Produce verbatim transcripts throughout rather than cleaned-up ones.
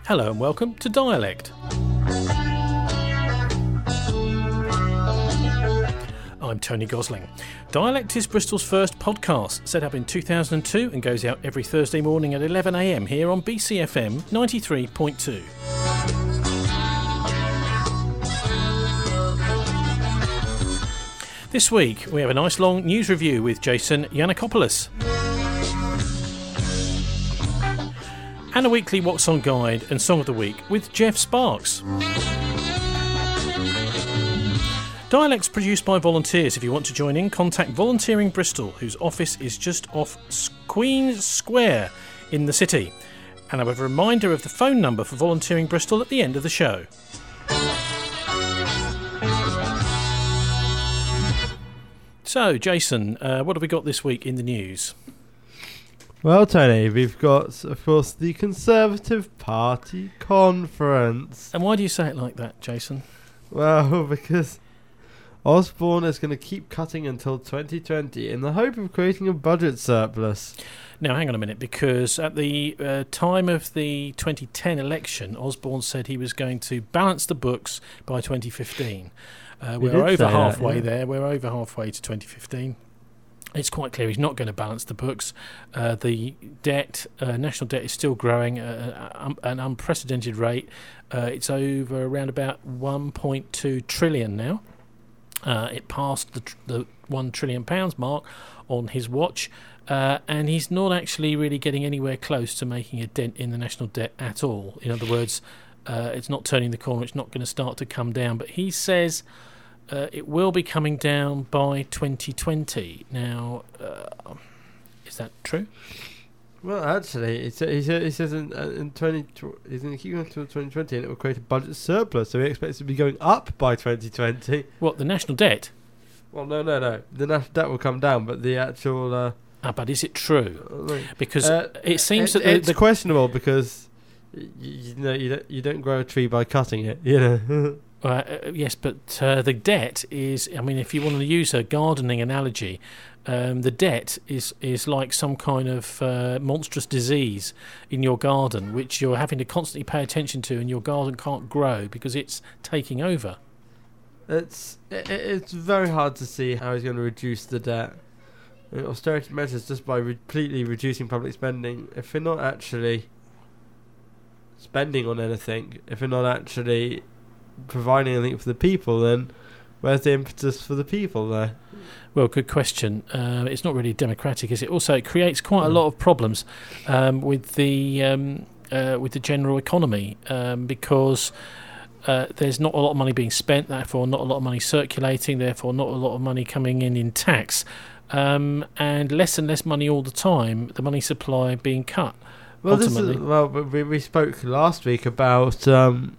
Hello and welcome to Dialect. I'm Tony Gosling. Dialect is Bristol's first podcast, set up in two thousand two and goes out every Thursday morning at eleven a m here on B C F M ninety-three point two. This week we have a nice long news review with Jason Yiannakopoulos. And a weekly What's On Guide and Song of the Week with Jeff Sparks. Dialect's produced by volunteers. If you want to join in, contact Volunteering Bristol, whose office is just off Queen's Square in the city. And I have a reminder of the phone number for Volunteering Bristol at the end of the show. So, Jason, uh, what have we got this week in the news? Well, Tony, we've got, of course, the Conservative Party conference. And why do you say it like that, Jason? Well, because Osborne is going to keep cutting until twenty twenty in the hope of creating a budget surplus. Now, hang on a minute, because at the uh, time of the twenty ten election, Osborne said he was going to balance the books by twenty fifteen. Uh, we're over halfway that, yeah. there. We're over halfway to twenty fifteen. It's quite clear he's not going to balance the books. Uh, the debt, uh, national debt, is still growing at uh, an unprecedented rate. Uh, it's over around about one point two trillion now. Uh, it passed the, tr- the one trillion pounds mark on his watch, uh, and he's not actually really getting anywhere close to making a dent in the national debt at all. In other words, uh, it's not turning the corner. It's not going to start to come down. But he says Uh, it will be coming down by twenty twenty. Now, uh, is that true? Well, actually, he says he says, he says in, uh, in twenty, he's going to keep going until twenty twenty, and it will create a budget surplus. So he expects it to be going up by twenty twenty. What, the national debt? Well, no, no, no. The national debt will come down, but the actual. Uh, ah, but is it true? Because uh, it seems it, that the, it's the questionable because you, you know you don't you don't grow a tree by cutting it. You know. Uh, yes, but uh, the debt is, I mean, if you want to use a gardening analogy, um, the debt is, is like some kind of uh, monstrous disease in your garden, which you're having to constantly pay attention to, and your garden can't grow because it's taking over. It's it, it's very hard to see how he's going to reduce the debt. You know, austerity measures just by re- completely reducing public spending. If we're not actually spending on anything, if we're not actually providing anything for the people, then where's the impetus for the people there? Well, good question. Uh, it's not really democratic, is it? Also, it creates quite a lot of problems um, with the um, uh, with the general economy um, because uh, there's not a lot of money being spent, therefore not a lot of money circulating, therefore not a lot of money coming in in tax, um, and less and less money all the time, the money supply being cut. Well, ultimately. This is, well, we, we spoke last week about um,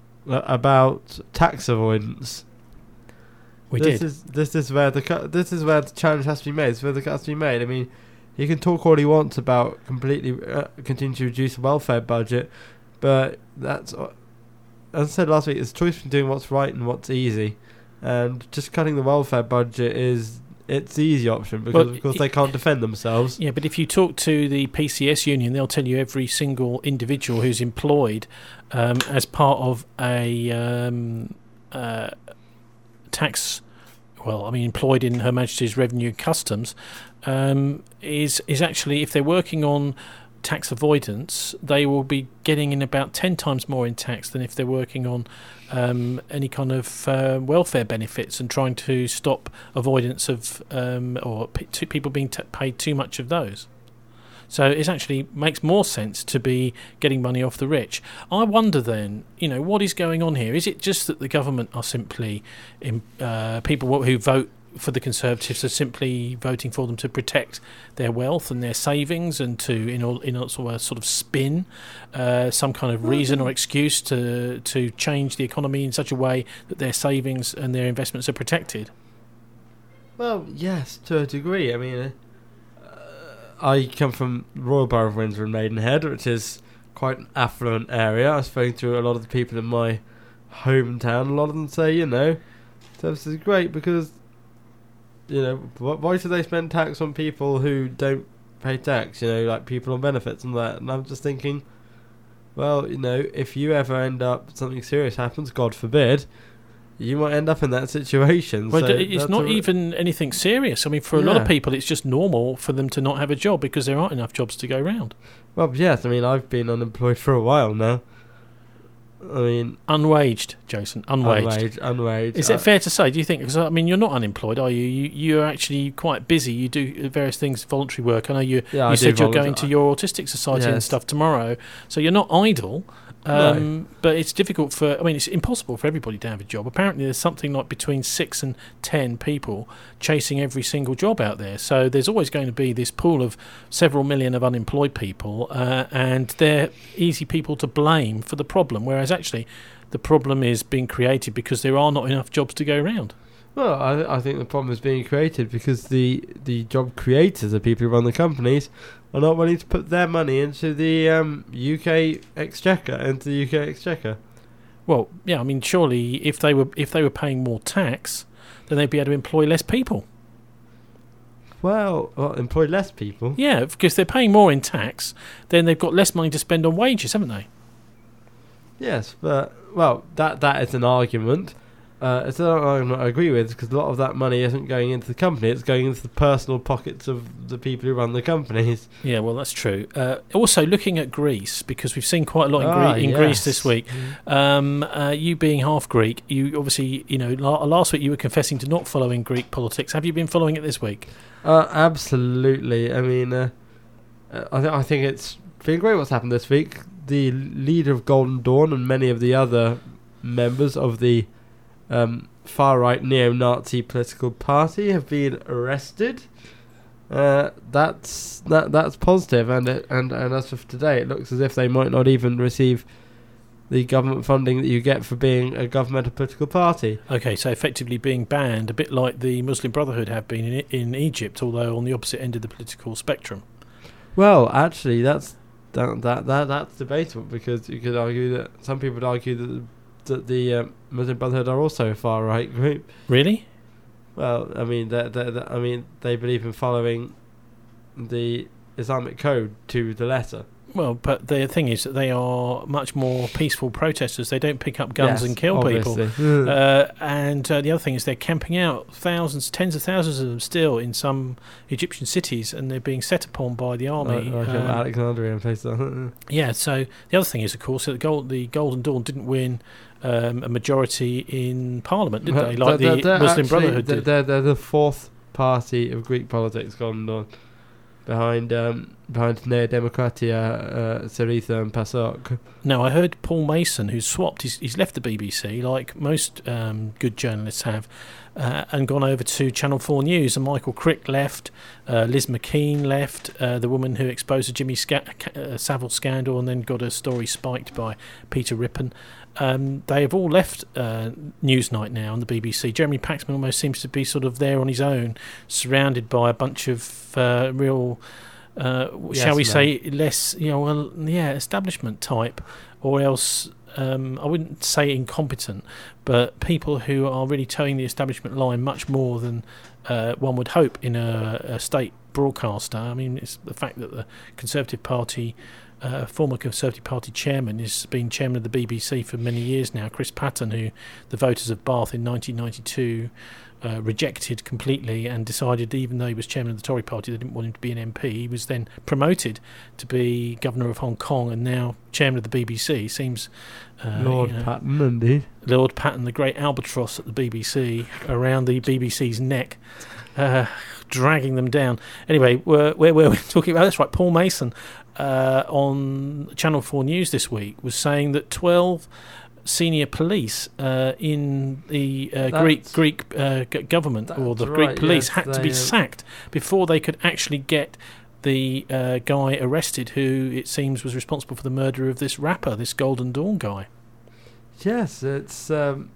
about tax avoidance. We this did. Is, this is where the cu- this is where the challenge has to be made. It's where the cut has to be made. I mean, he can talk all he wants about completely uh, continue to reduce the welfare budget, but that's uh, as I said last week. It's a choice between doing what's right and what's easy, and just cutting the welfare budget is it's the easy option because well, of course they can't defend themselves. Yeah, but if you talk to the P C S union, they'll tell you every single individual who's employed um, as part of a um, uh, tax, well, I mean, employed in Her Majesty's Revenue and Customs, um, is is actually, if they're working on tax avoidance, they will be getting in about ten times more in tax than if they're working on um, any kind of uh, welfare benefits and trying to stop avoidance of um, or p- to people being t- paid too much of those. So it actually makes more sense to be getting money off the rich. I wonder then, you know, what is going on here? Is it just that the government are simply in, uh, people who vote for the Conservatives are simply voting for them to protect their wealth and their savings and to, in all, in a sort of, sort of spin uh, some kind of reason or excuse to to change the economy in such a way that their savings and their investments are protected? Well, yes, to a degree. I mean, uh, I come from Royal Borough of Windsor and Maidenhead, which is quite an affluent area. I've spoken to a lot of the people in my hometown. A lot of them say, you know, this is great because, you know, why should they spend tax on people who don't pay tax? You know, like people on benefits and that. And I'm just thinking, Well, you know, if you ever end up, something serious happens, God forbid, you might end up in that situation. Well, so it's not a, even anything serious. I mean, for a yeah. lot of people, it's just normal for them to not have a job because there aren't enough jobs to go round. Well, yes, I mean, I've been unemployed for a while now. I mean... Unwaged, Jason, unwaged. Unwaged, unwaged. Is uh, it fair to say, do you think, because, I mean, you're not unemployed, are you? you? You're actually quite busy. You do various things, voluntary work. I know you, yeah, you I said you're volunteer. going to your autistic society yes. and stuff tomorrow, so you're not idle. Um, no. But it's difficult for, I mean, it's impossible for everybody to have a job. Apparently there's something like between six and ten people chasing every single job out there. So there's always going to be this pool of several million of unemployed people, uh, and they're easy people to blame for the problem, whereas actually the problem is being created because there are not enough jobs to go around. Well, I, I think the problem is being created because the, the job creators, the people who run the companies, are not willing to put their money into the um, U K exchequer, into the U K exchequer. Well, yeah, I mean, surely if they were if they were paying more tax, then they'd be able to employ less people. Well, well employ less people? Yeah, because they're paying more in tax, then they've got less money to spend on wages, haven't they? Yes, but, well, that that is an argument. Uh, it's an argument I agree with, because a lot of that money isn't going into the company, it's going into the personal pockets of the people who run the companies. Yeah, well, that's true. Uh, also, looking at Greece, because we've seen quite a lot in, ah, Gre- in yes. Greece this week. Um, uh, you being half Greek, you obviously, you know, la- last week you were confessing to not following Greek politics. Have you been following it this week? Uh, absolutely. I mean, uh, I, th- I think it's been great what's happened this week. The leader of Golden Dawn and many of the other members of the Um, far-right neo-Nazi political party have been arrested. Uh, that's that that's positive, and it, and and as of today, it looks as if they might not even receive the government funding that you get for being a governmental political party. Okay, so effectively being banned, a bit like the Muslim Brotherhood have been in in Egypt, although on the opposite end of the political spectrum. Well, actually, that's that that, that that's debatable, because you could argue that some people would argue that. The, that the um, Muslim Brotherhood are also a far right group. Really? Well, I mean, they're, they're, they're, I mean, they believe in following the Islamic code to the letter. Well, but the thing is that they are much more peaceful protesters. They don't pick up guns yes, and kill obviously. people. uh, and uh, the other thing is they're camping out thousands, tens of thousands of them still in some Egyptian cities, and they're being set upon by the army. Like, like um, Alexandria and places like that. Yeah, so the other thing is, of course, that the, Gold, the Golden Dawn didn't win um, a majority in Parliament, did they? Like they're, the they're Muslim actually, Brotherhood they're, did. They're, they're the fourth party of Greek politics, Golden Dawn, behind um, behind Nea Demokratia, uh, Syriza and PASOK. Now, I heard Paul Mason, who's swapped, he's, he's left the B B C, like most um, good journalists have, uh, and gone over to Channel four News, and Michael Crick left, uh, Liz McKean left, uh, the woman who exposed the Jimmy Sca- uh, Savile scandal and then got her story spiked by Peter Rippon. Um, they have all left uh, Newsnight now on the B B C. Jeremy Paxman almost seems to be sort of there on his own, surrounded by a bunch of uh, real... Uh, yes, shall we no. say less, you know, well, yeah, establishment type, or else um, I wouldn't say incompetent, but people who are really towing the establishment line much more than uh, one would hope in a, a state broadcaster. I mean, it's the fact that the Conservative Party, uh, former Conservative Party chairman, has been chairman of the B B C for many years now, Chris Patten, who the voters of Bath in nineteen ninety-two Uh, rejected completely and decided, even though he was chairman of the Tory party, they didn't want him to be an M P. He was then promoted to be governor of Hong Kong and now chairman of the B B C. Seems uh, Lord you know, Patten, indeed. Lord Patten, the great albatross at the B B C, around the B B C's neck, uh, dragging them down. Anyway, where we're, we're talking about this, right? Paul Mason uh, on Channel four News this week was saying that twelve senior police uh, in the uh, Greek Greek uh, g- government or the right, Greek police yes, had to be uh, sacked before they could actually get the uh, guy arrested who it seems was responsible for the murder of this rapper, this Golden Dawn guy. Yes, it's um,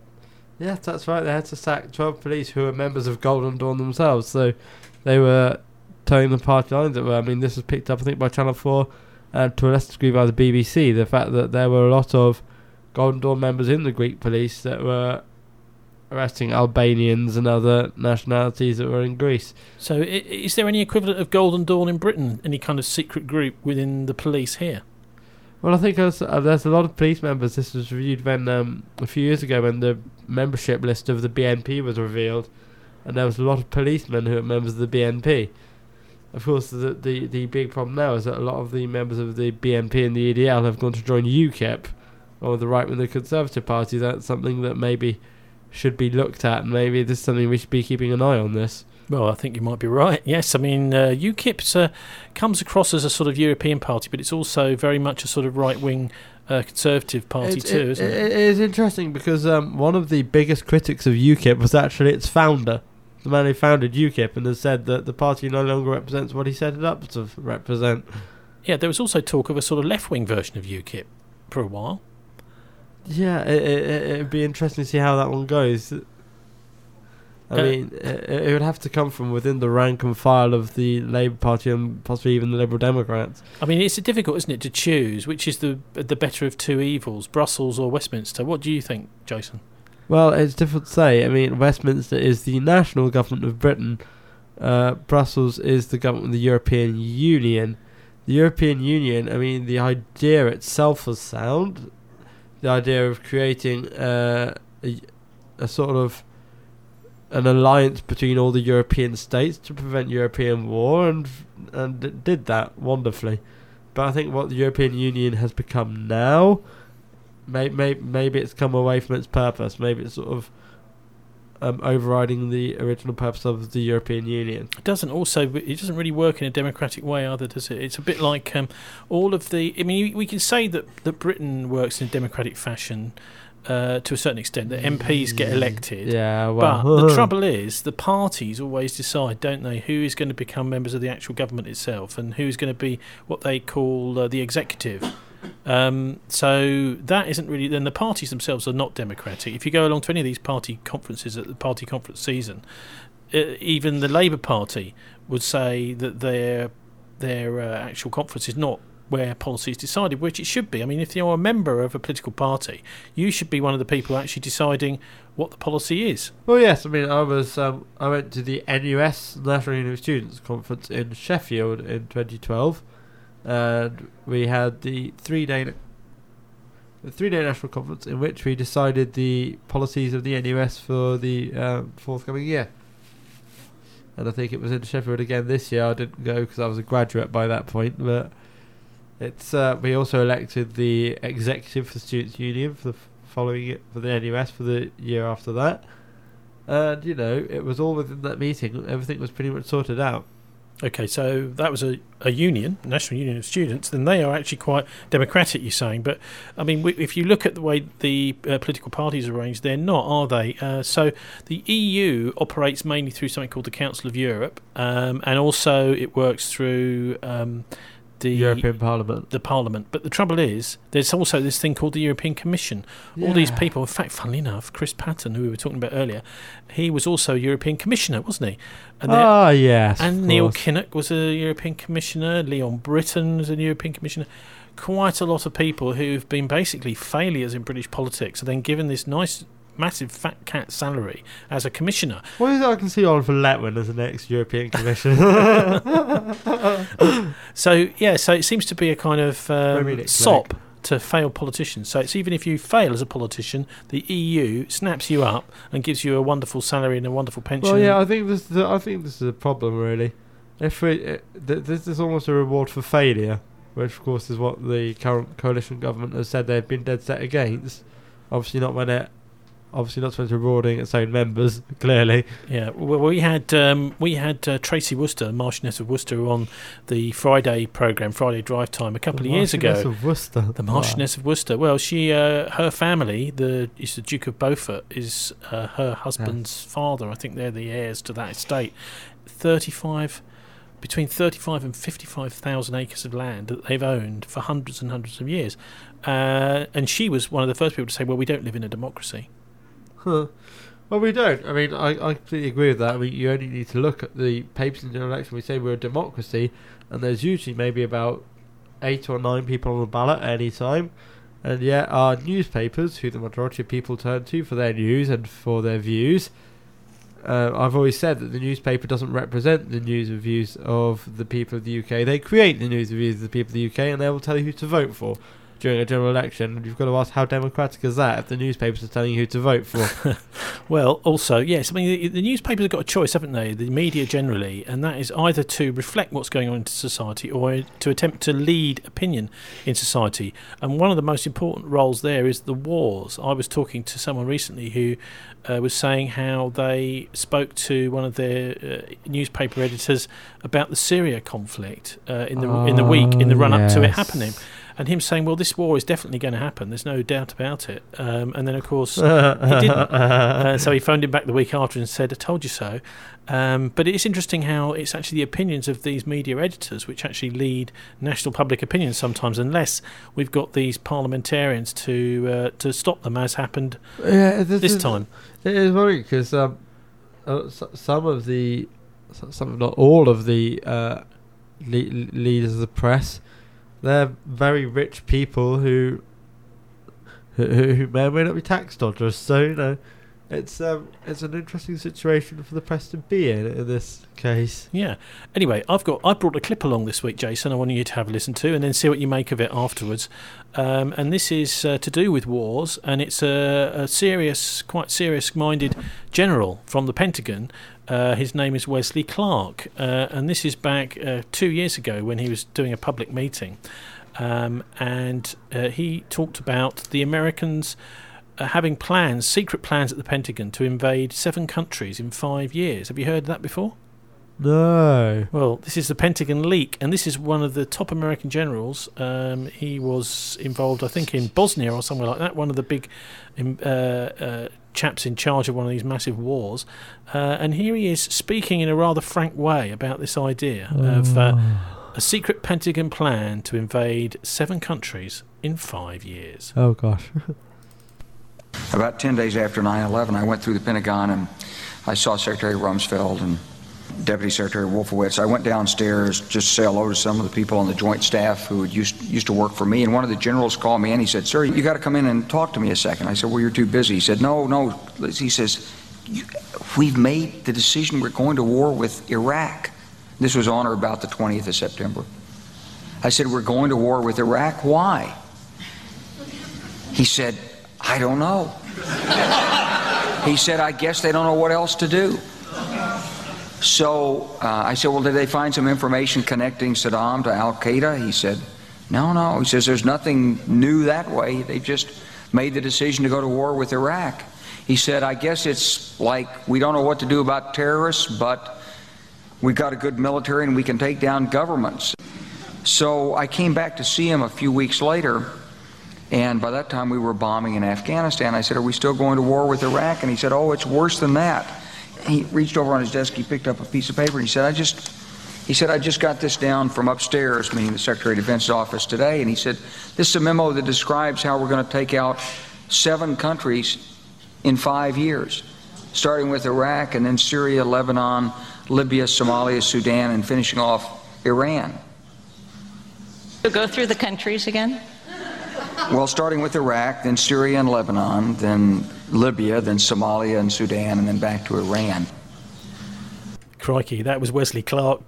yes, that's right. They had to sack twelve police who were members of Golden Dawn themselves, so they were towing the party lines. That were, I mean, this was picked up, I think, by Channel four and to a lesser degree by the B B C. The fact that there were a lot of Golden Dawn members in the Greek police that were arresting Albanians and other nationalities that were in Greece. So I- is there any equivalent of Golden Dawn in Britain, any kind of secret group within the police here? Well, I think there's, uh, there's a lot of police members. This was reviewed when um, a few years ago when the membership list of the B N P was revealed, and there was a lot of policemen who were members of the B N P. Of course, the the, the big problem now is that a lot of the members of the B N P and the E D L have gone to join UKIP, or the right wing, the Conservative Party. That's something that maybe should be looked at, and maybe this is something we should be keeping an eye on this. Well, I think you might be right. Yes, I mean, uh, UKIP uh, comes across as a sort of European party, but it's also very much a sort of right-wing uh, conservative party it's, too, it, isn't it? It is interesting because um, one of the biggest critics of UKIP was actually its founder, the man who founded UKIP, and has said that the party no longer represents what he set it up to represent. Yeah, there was also talk of a sort of left-wing version of UKIP for a while. Yeah, it, it, it'd be interesting to see how that one goes. I Uh, mean, it, it would have to come from within the rank and file of the Labour Party and possibly even the Liberal Democrats. I mean, it's difficult, isn't it, to choose which is the the better of two evils, Brussels or Westminster? What do you think, Jason? Well, it's difficult to say. I mean, Westminster is the national government of Britain. Uh, Brussels is the government of the European Union. The European Union, I mean, the idea itself was sound. The idea of creating uh, a, a sort of an alliance between all the European states to prevent European war, and and it did that wonderfully. But I think what the European Union has become now, may, may, maybe it's come away from its purpose. Maybe it's sort of um, overriding the original purpose of the European Union. It doesn't also. It doesn't really work in a democratic way either, does it? It's a bit like um, all of the. I mean, we can say that that Britain works in a democratic fashion. Uh, to a certain extent, that M Ps get elected. Yeah, well, but the trouble is, the parties always decide, don't they, who is going to become members of the actual government itself, and who's going to be what they call uh, the executive. Um, so that isn't really. Then the parties themselves are not democratic. If you go along to any of these party conferences at the party conference season, uh, even the Labour Party would say that their their uh, actual conference is not where policy is decided, which it should be. I mean, if you're a member of a political party, you should be one of the people actually deciding what the policy is. Well, yes. I mean, I was um, I went to the N U S National Union of Students conference in Sheffield in twenty twelve, and we had the three day the three day national conference in which we decided the policies of the N U S for the um, forthcoming year. And I think it was in Sheffield again this year. I didn't go because I was a graduate by that point, but. It's uh, we also elected the executive for the Students' Union for the f- following it for the N U S for the year after that, and you know it was all within that meeting. Everything was pretty much sorted out. Okay, so that was a, a union, National Union of Students. Then they are actually quite democratic, you're saying. But I mean, w- if you look at the way the uh, political parties are arranged, they're not, are they? Uh, so the E U operates mainly through something called the Council of Europe, um, and also it works through. Um, The European Parliament. The Parliament. But the trouble is, there's also this thing called the European Commission. Yeah. All these people, in fact, funnily enough, Chris Patton, who we were talking about earlier, he was also a European Commissioner, wasn't he? And Ah, yes. And Neil Kinnock was a European Commissioner. Leon Britton was a European Commissioner. Quite a lot of people who've been basically failures in British politics are then given this nice, massive fat cat salary as a commissioner. What is it I can see Oliver Letwin as the next European Commissioner? So, yeah, so it seems to be a kind of um, sop to failed politicians. So it's even if you fail as a politician, the E U snaps you up and gives you a wonderful salary and a wonderful pension. Well, yeah, I think this is a, I think this is a problem, really. If we, uh, th- this is almost a reward for failure, which, of course, is what the current coalition government has said they've been dead set against. Obviously not when it... Obviously not supposed to be rewarding its own members, clearly. Yeah, well, we had um, we had uh, Tracy Worcester, Marchioness of Worcester, on the Friday programme, Friday Drive Time, a couple the of years ago. Marchioness of Worcester. The Marchioness wow. of Worcester. Well, she, uh, her family, the is the Duke of Beaufort, is uh, her husband's yeah. father. I think they're the heirs to that estate. Thirty-five, between thirty-five and fifty-five thousand acres of land that they've owned for hundreds and hundreds of years. Uh, and she was one of the first people to say, "Well, we don't live in a democracy." Huh. Well, we don't. I mean, I, I completely agree with that. I mean, you only need to look at the papers in the election. We say we're a democracy, and there's usually maybe about eight or nine people on the ballot at any time. And yet our newspapers, who the majority of people turn to for their news and for their views, uh, I've always said that the newspaper doesn't represent the news and views of the people of the U K. They create the news and views of the people of the U K, and they will tell you who to vote for. during a general election, and you've got to ask how democratic is that if the newspapers are telling you who to vote for? Well, also, yes, I mean, the, the newspapers have got a choice, haven't they? The media generally, and that is either to reflect what's going on in society or to attempt to lead opinion in society. And one of the most important roles there is the wars. I was talking to someone recently who uh, was saying how they spoke to one of their uh, newspaper editors about the Syria conflict uh, in the oh, in the week, in the run-up yes. to it happening. And him saying, well, this war is definitely going to happen. There's no doubt about it. Um, and then, of course, he didn't. Uh, so he phoned him back the week after and said, I told you so. Um, but it's interesting how it's actually the opinions of these media editors which actually lead national public opinion sometimes, unless we've got these parliamentarians to uh, to stop them, as happened yeah, this, this is, time. It is worrying because um, uh, some of the, some not all of the uh, le- leaders of the press, they're very rich people who, who who may or may not be tax dodgers. So you know, it's um it's an interesting situation for the press to be in in this case. Yeah. Anyway, I've got I brought a clip along this week, Jason. I want you to have a listen to, and then see what you make of it afterwards. Um, and this is uh, to do with wars, and it's a, a serious, quite serious-minded general from the Pentagon. Uh, his name is Wesley Clark, uh, and this is back uh, two years ago when he was doing a public meeting. Um, and uh, he talked about the Americans uh, having plans, secret plans at the Pentagon to invade seven countries in five years. Have you heard that before? No. Well, this is the Pentagon leak, and this is one of the top American generals. Um, he was involved, I think, in Bosnia or somewhere like that, one of the big uh, uh, chaps in charge of one of these massive wars. Uh, and here he is speaking in a rather frank way about this idea oh. of uh, a secret Pentagon plan to invade seven countries in five years. Oh, gosh. About ten days after nine eleven, I went through the Pentagon and I saw Secretary Rumsfeld and Deputy Secretary Wolfowitz. I went downstairs just to say hello to some of the people on the joint staff who had used, used to work for me, and one of the generals called me and he said, sir, you got to come in and talk to me a second. I said, well, you're too busy. He said, no, no. He says, we've made the decision we're going to war with Iraq. This was on or about the twentieth of September. I said, we're going to war with Iraq. Why? He said, I don't know. He said, I guess they don't know what else to do. So uh, I said, well, did they find some information connecting Saddam to Al-Qaeda? He said, no, no. He says, there's nothing new that way. They just made the decision to go to war with Iraq. He said, I guess it's like we don't know what to do about terrorists, but we've got a good military and we can take down governments. So I came back to see him a few weeks later, and by that time we were bombing in Afghanistan. I said, are we still going to war with Iraq? And he said, oh, it's worse than that. He reached over on his desk, he picked up a piece of paper, and he said, I just, he said, I just got this down from upstairs, meaning the Secretary of Defense's office today, and he said, this is a memo that describes how we're going to take out seven countries in five years, starting with Iraq, and then Syria, Lebanon, Libya, Somalia, Sudan, and finishing off Iran. So go through the countries again? Well, starting with Iraq, then Syria and Lebanon, then Libya, then Somalia and Sudan, and then back to Iran. Crikey, that was Wesley Clark.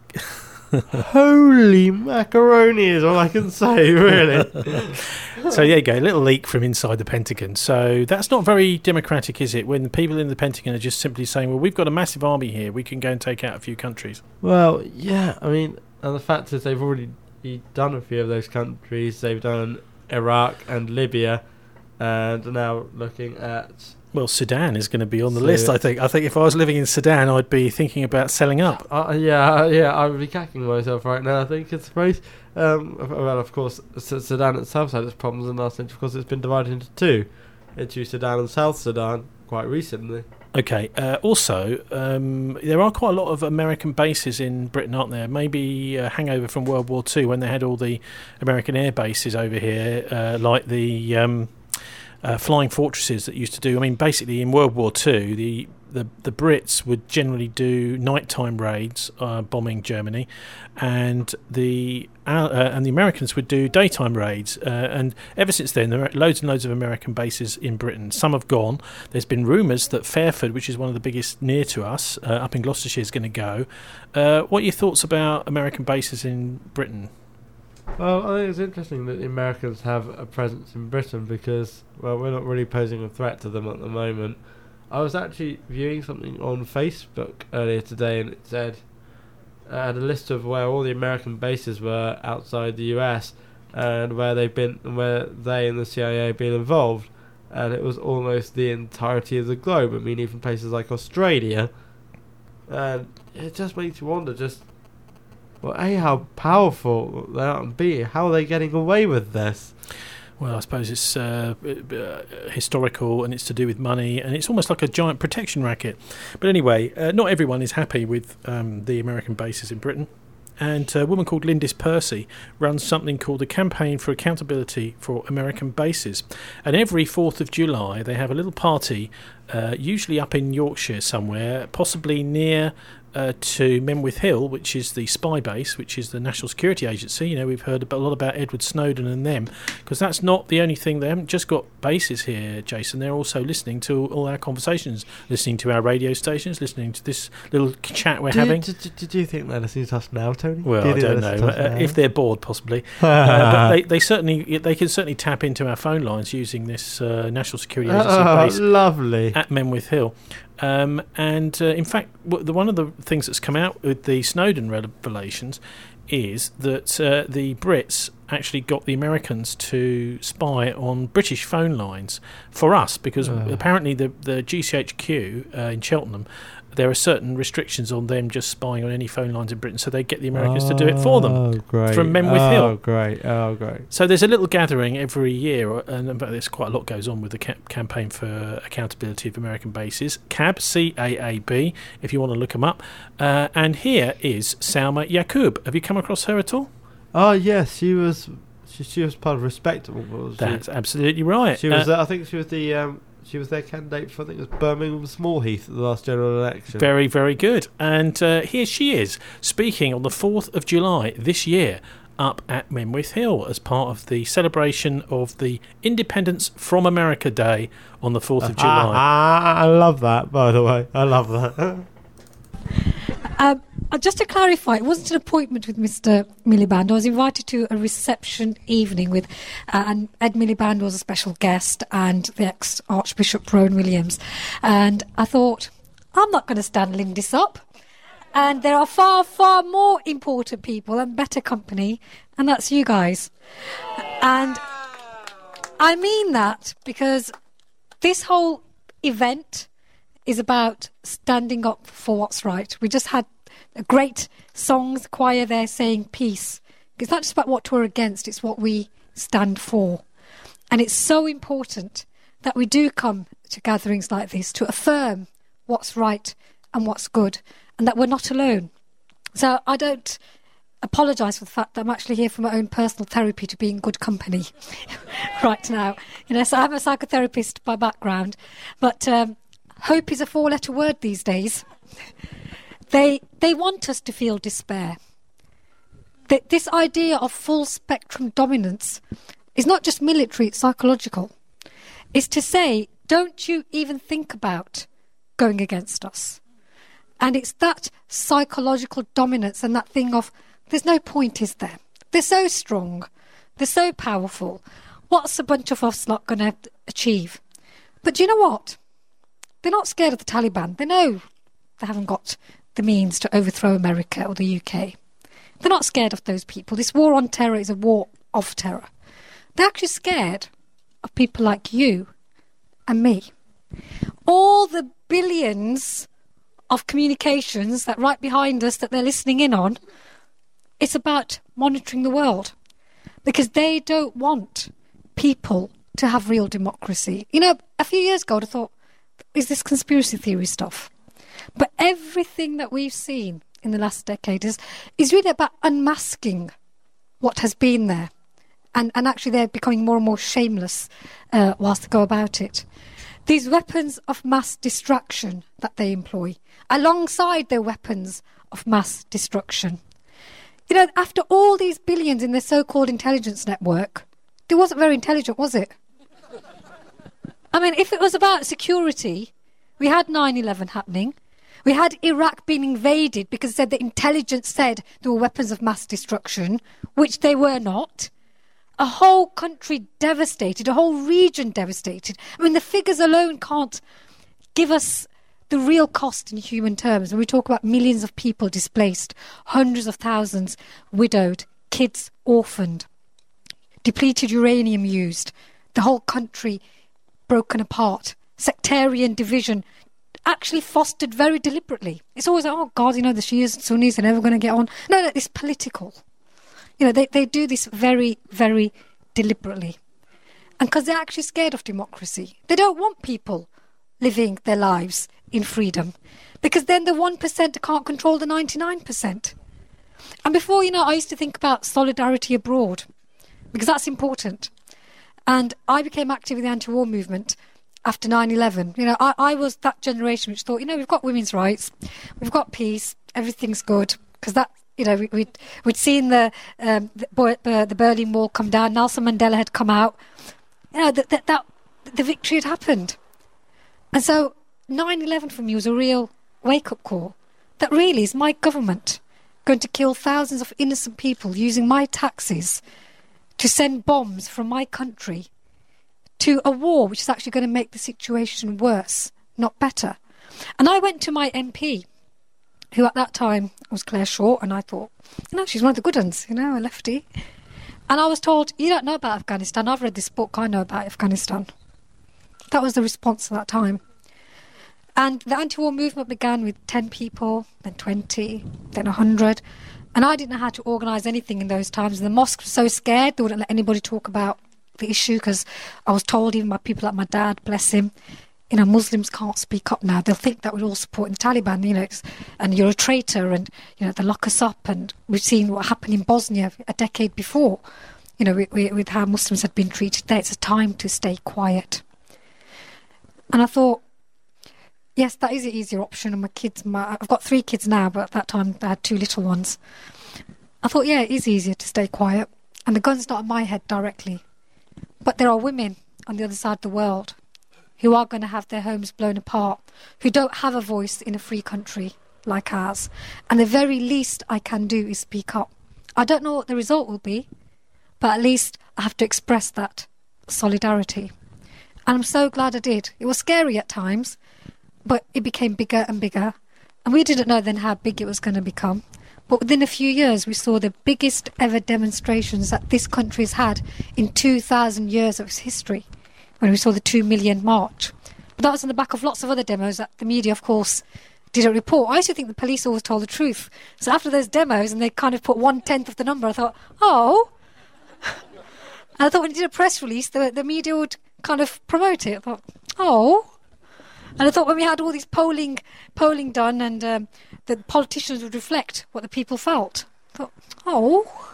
Holy macaroni is all I can say, really. So there you go, a little leak from inside the Pentagon. So that's not very democratic, is it, when the people in the Pentagon are just simply saying, well, we've got a massive army here, we can go and take out a few countries. Well, yeah, I mean, and the fact is they've already done a few of those countries. They've done Iraq and Libya, and are now looking at... Well, Sudan is going to be on the so list, I think. I think if I was living in Sudan, I'd be thinking about selling up. Uh, yeah, yeah, I would be cacking myself right now, I think, I suppose. Um, well, of course, Sudan itself had its problems in the last century because it's been divided into two, into Sudan and South Sudan, quite recently. Okay, uh, also, um, there are quite a lot of American bases in Britain, aren't there? Maybe a hangover from World War Two when they had all the American air bases over here, uh, like the... Um, Uh, flying fortresses that used to do. I mean, basically in World War Two, the the, the Brits would generally do nighttime raids, uh, bombing Germany, and the uh, uh, and the Americans would do daytime raids. Uh, and ever since then, there are loads and loads of American bases in Britain. Some have gone. There's been rumours that Fairford, which is one of the biggest near to us, uh, up in Gloucestershire, is going to go. Uh, what are your thoughts about American bases in Britain? Well, I think it's interesting that the Americans have a presence in Britain because, well, we're not really posing a threat to them at the moment. I was actually viewing something on Facebook earlier today, and it said uh, had a list of where all the American bases were outside the U S and where they've been, and where they and the C I A have been involved, and it was almost the entirety of the globe. I mean, even places like Australia, and it just makes you wonder, just. Well, A, how powerful they are, and B, how are they getting away with this? Well, I suppose it's uh, uh, historical, and it's to do with money, and it's almost like a giant protection racket. But anyway, uh, not everyone is happy with um, the American bases in Britain. And a woman called Lindis Percy runs something called the Campaign for Accountability for American Bases. And every fourth of July, they have a little party, uh, usually up in Yorkshire somewhere, possibly near uh, to Menwith Hill, which is the spy base, which is the National Security Agency. You know, we've heard a lot about Edward Snowden and them, because that's not the only thing. They haven't just got bases here, Jason. They're also listening to all our conversations, listening to our radio stations, listening to this little chat we're do, having. Do, do, do you think they're listening to us now, Tony? Well, do I don't know. Uh, if they're bored, possibly. uh, but they, they certainly they can certainly tap into our phone lines using this uh, National Security Agency oh, base lovely. at Menwith Hill. Um, and uh, in fact, w- the, one of the things that's come out with the Snowden revelations is that uh, the Brits actually got the Americans to spy on British phone lines for us, because uh. apparently the, the G C H Q uh, in Cheltenham, there are certain restrictions on them just spying on any phone lines in Britain, so they get the Americans oh, to do it for them great. from Menwith oh, Hill. Oh, great. Oh, great. So there's a little gathering every year, and there's quite a lot goes on with the ca- Campaign for Accountability of American Bases, C A B, C A A B, if you want to look them up. Uh, and here is Salma Yaqub. Have you come across her at all? Oh, yes, she was she, she was part of Respectable. Was That's she? absolutely right. She was. Uh, Uh, I think she was the... Um, She was their candidate for, I think it was Birmingham Smallheath at the last general election. Very, very good. And uh, here she is, speaking on the fourth of July this year up at Menwith Hill as part of the celebration of the Independence from America Day on the fourth of July. Ah, I love that, by the way. I love that. um, just to clarify, it wasn't an appointment with Mister Miliband. I was invited to a reception evening with, uh, and Ed Miliband was a special guest, and the ex-Archbishop Rowan Williams. And I thought, I'm not going to stand Lindis up. And there are far, far more important people and better company, and that's you guys. And I mean that because this whole event is about standing up for what's right. We just had a great songs choir there saying peace. It's not just about what we're against, it's what we stand for. And it's so important that we do come to gatherings like this to affirm what's right and what's good, and that we're not alone. So I don't apologise for the fact that I'm actually here for my own personal therapy to be in good company right now. You know, so I'm a psychotherapist by background, but um, hope is a four-letter word these days. They they want us to feel despair. Th- this idea of full-spectrum dominance is not just military, it's psychological. It's to say, don't you even think about going against us. And it's that psychological dominance and that thing of, there's no point, is there? They're so strong. They're so powerful. What's a bunch of us not going to achieve? But do you know what? They're not scared of the Taliban. They know they haven't got the means to overthrow America or the U K. They're not scared of those people. This war on terror is a war of terror. They're actually scared of people like you and me. All the billions of communications that right behind us that they're listening in on, it's about monitoring the world, because they don't want people to have real democracy. You know, a few years ago I thought, is this conspiracy theory stuff? But everything that we've seen in the last decade is, is really about unmasking what has been there. And, and actually they're becoming more and more shameless uh, whilst they go about it. These weapons of mass destruction that they employ, alongside their weapons of mass destruction. You know, after all these billions in their so-called intelligence network, it wasn't very intelligent, was it? I mean, if it was about security, we had nine eleven happening. We had Iraq being invaded because said the intelligence said there were weapons of mass destruction, which they were not. A whole country devastated, a whole region devastated. I mean, the figures alone can't give us the real cost in human terms. When we talk about millions of people displaced, hundreds of thousands widowed, kids orphaned, depleted uranium used, the whole country broken apart, sectarian division actually fostered very deliberately. It's always like, oh God, you know, the Shias and Sunnis are never going to get on. No, no, it's political. You know, they, they do this very, very deliberately. And because they're actually scared of democracy. They don't want people living their lives in freedom. Because then the one percent can't control the ninety-nine percent. And before, you know, I used to think about solidarity abroad. Because that's important. And I became active in the anti-war movement after nine eleven. You know, I, I was that generation which thought, you know, we've got women's rights, we've got peace, everything's good. Because that, you know, we, we'd, we'd seen the, um, the, uh, the Berlin Wall come down, Nelson Mandela had come out. You know, that, that, that the victory had happened. And so nine eleven for me was a real wake-up call. That really is my government going to kill thousands of innocent people using my taxes to send bombs from my country to a war which is actually going to make the situation worse, not better. And I went to my M P, who at that time was Claire Short, and I thought, you know, she's one of the good ones, you know, a lefty. And I was told, you don't know about Afghanistan. I've read this book, I know about Afghanistan. That was the response at that time. And the anti-war movement began with ten people, then twenty, then one hundred. And I didn't know how to organise anything in those times. And the mosque was so scared, they wouldn't let anybody talk about the issue, because I was told, even by people like my dad, bless him, you know, Muslims can't speak up now. They'll think that we're all supporting the Taliban, you know, and you're a traitor, and, you know, they'll lock us up. And we've seen what happened in Bosnia a decade before, you know, with, with how Muslims had been treated there. It's a time to stay quiet. And I thought, yes, that is an easier option. And my kids, my, I've got three kids now, but at that time I had two little ones. I thought, yeah, it is easier to stay quiet. And the gun's not on my head directly. But there are women on the other side of the world who are going to have their homes blown apart, who don't have a voice in a free country like ours. And the very least I can do is speak up. I don't know what the result will be, but at least I have to express that solidarity. And I'm so glad I did. It was scary at times, but it became bigger and bigger. And we didn't know then how big it was going to become. But within a few years, we saw the biggest ever demonstrations that this country has had in two thousand years of its history, when we saw the two million march. But that was on the back of lots of other demos that the media, of course, didn't report. I used to think the police always told the truth. So after those demos, and they kind of put one-tenth of the number, I thought, oh. And I thought when you did a press release, the, the media would kind of promote it. I thought, oh. And I thought when we had all these polling polling done, and um, the politicians would reflect what the people felt. I thought, oh.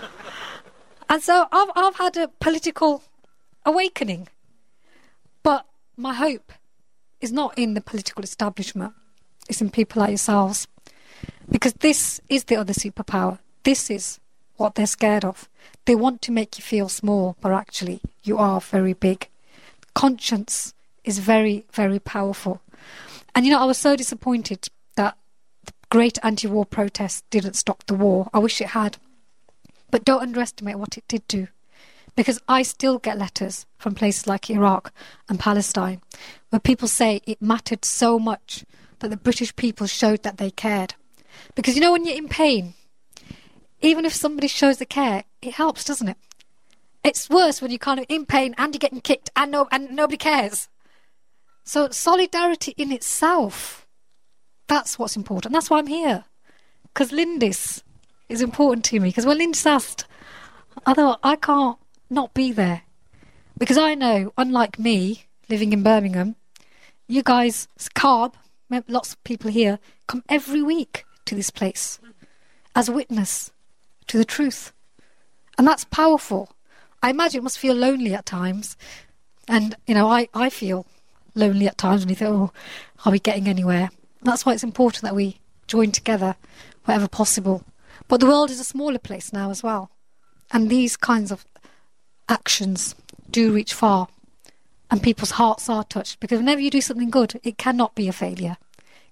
And so I've, I've had a political awakening. But my hope is not in the political establishment. It's in people like yourselves. Because this is the other superpower. This is what they're scared of. They want to make you feel small, but actually you are very big. Conscience is very, very powerful. And, you know, I was so disappointed that the great anti-war protests didn't stop the war. I wish it had. But don't underestimate what it did do. Because I still get letters from places like Iraq and Palestine where people say it mattered so much that the British people showed that they cared. Because, you know, when you're in pain, even if somebody shows the care, it helps, doesn't it? It's worse when you're kind of in pain and you're getting kicked and, no, and nobody cares. So solidarity in itself, that's what's important. That's why I'm here. Because Lindis is important to me. Because when Lindis asked, I thought, I can't not be there. Because I know, unlike me, living in Birmingham, you guys, Carb, lots of people here, come every week to this place as a witness to the truth. And that's powerful. I imagine it must feel lonely at times. And, you know, I, I feel lonely at times when you think, oh, are we getting anywhere? And that's why it's important that we join together wherever possible. But the world is a smaller place now as well. And these kinds of actions do reach far. And people's hearts are touched. Because whenever you do something good, it cannot be a failure.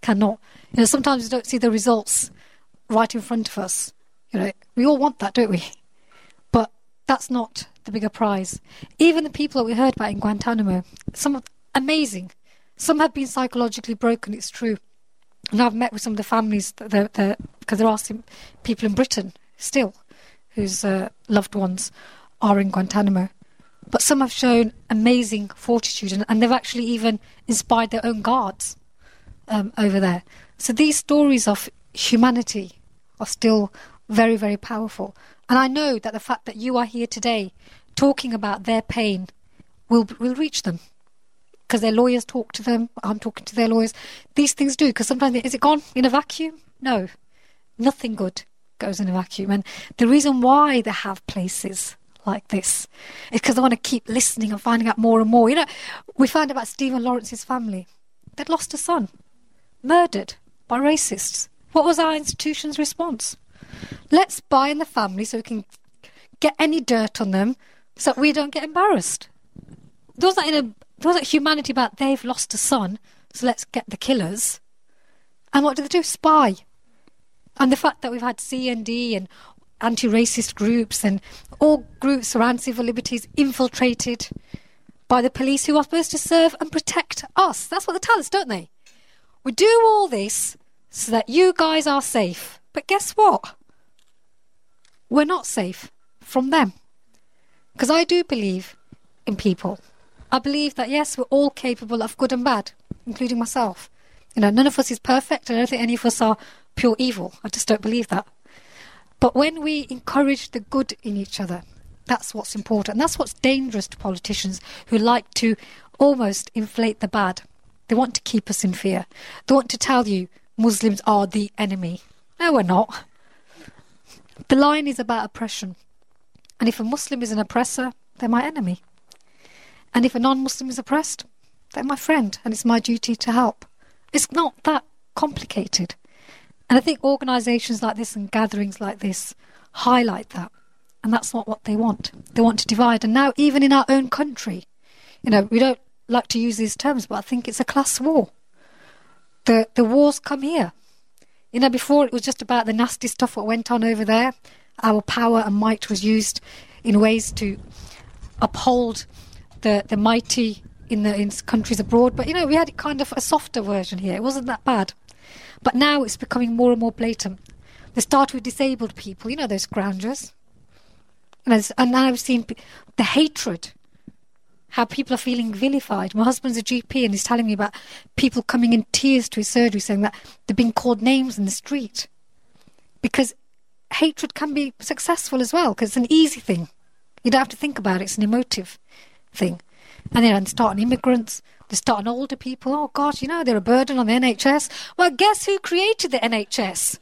cannot. You know, sometimes we don't see the results right in front of us. You know, we all want that, don't we? But that's not the bigger prize. Even the people that we heard about in Guantanamo, some amazing. Some have been psychologically broken, it's true. And I've met with some of the families, because there are some people in Britain still whose uh, loved ones are in Guantanamo. But some have shown amazing fortitude, and, and they've actually even inspired their own guards um, over there. So these stories of humanity are still very, very powerful. And I know that the fact that you are here today talking about their pain will will reach them. Because their lawyers talk to them, I'm talking to their lawyers. These things do, because sometimes, is it gone in a vacuum? No. Nothing good goes in a vacuum. And the reason why they have places like this is because they want to keep listening and finding out more and more. You know, we found about Stephen Lawrence's family. They'd lost a son, murdered by racists. What was our institution's response? Let's spy on the family so we can get any dirt on them so we don't get embarrassed. There wasn't, in a, there wasn't humanity about they've lost a son, so let's get the killers. And what do they do? Spy. And the fact that we've had C N D and anti-racist groups and all groups around civil liberties infiltrated by the police who are supposed to serve and protect us. That's what they tell us, don't they? We do all this so that you guys are safe. But guess what? We're not safe from them. Because I do believe in people. I believe that, yes, we're all capable of good and bad, including myself. You know, none of us is perfect. I don't think any of us are pure evil. I just don't believe that. But when we encourage the good in each other, that's what's important. And that's what's dangerous to politicians who like to almost inflate the bad. They want to keep us in fear. They want to tell you Muslims are the enemy. No, we're not. The line is about oppression. And if a Muslim is an oppressor, they're my enemy. And if a non-Muslim is oppressed, they're my friend, and it's my duty to help. It's not that complicated. And I think organisations like this and gatherings like this highlight that. And that's not what they want. They want to divide. And now, even in our own country, you know, we don't like to use these terms, but I think it's a class war. The the wars come here. You know, before it was just about the nasty stuff that went on over there. Our power and might was used in ways to uphold the, the mighty in the in countries abroad. But, you know, we had it kind of a softer version here. It wasn't that bad. But now it's becoming more and more blatant. They start with disabled people, you know, those scroungers. And, and now I've seen the hatred, how people are feeling vilified. My husband's a G P and he's telling me about people coming in tears to his surgery saying that they're being called names in the street. Because hatred can be successful as well, because it's an easy thing. You don't have to think about it. It's an emotive thing. And then they start on immigrants. They start on older people. Oh, God, you know, they're a burden on the N H S. Well, guess who created the N H S?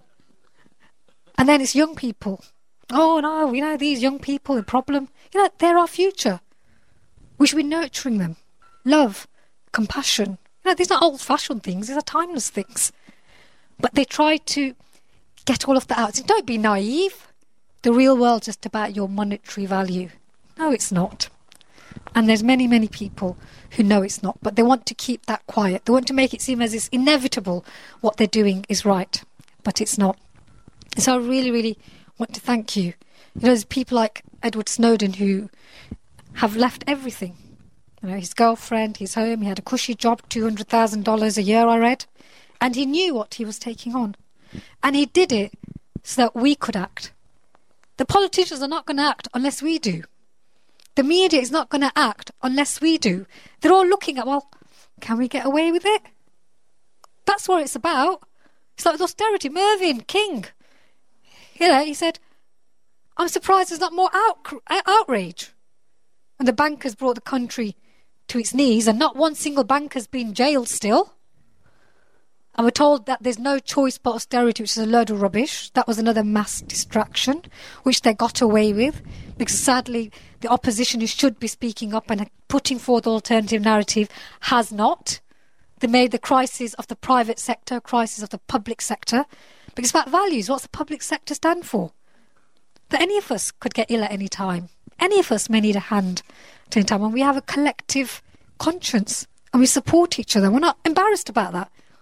And then it's young people. Oh, no, you know, these young people, the problem. You know, they're our future. We should be nurturing them. Love, compassion. You know, these are not old-fashioned things. These are timeless things. But they try to get all of that out. So don't be naive. The real world's just about your monetary value. No, it's not. And there's many, many people who know it's not, but they want to keep that quiet. They want to make it seem as it's inevitable what they're doing is right, but it's not. So I really, really want to thank you. You know, there's people like Edward Snowden who have left everything. You know, his girlfriend, his home, he had a cushy job, two hundred thousand dollars a year, I read, and he knew what he was taking on. And he did it so that we could act. The politicians are not going to act unless we do. The media is not going to act unless we do. They're all looking at, well, can we get away with it? That's what it's about. It's like with austerity. Mervyn King, you know, he said, I'm surprised there's not more out- outrage. And the bankers brought the country to its knees, and not one single banker's been jailed still. And we're told that there's no choice but austerity, which is a load of rubbish. That was another mass distraction, which they got away with, because sadly the opposition who should be speaking up and putting forth alternative narrative has not. They made the crisis of the private sector a crisis of the public sector, because it's about values. What's the public sector stand for? That any of us could get ill at any time. Any of us may need a hand at any time, and we have a collective conscience and we support each other. We're not embarrassed about that.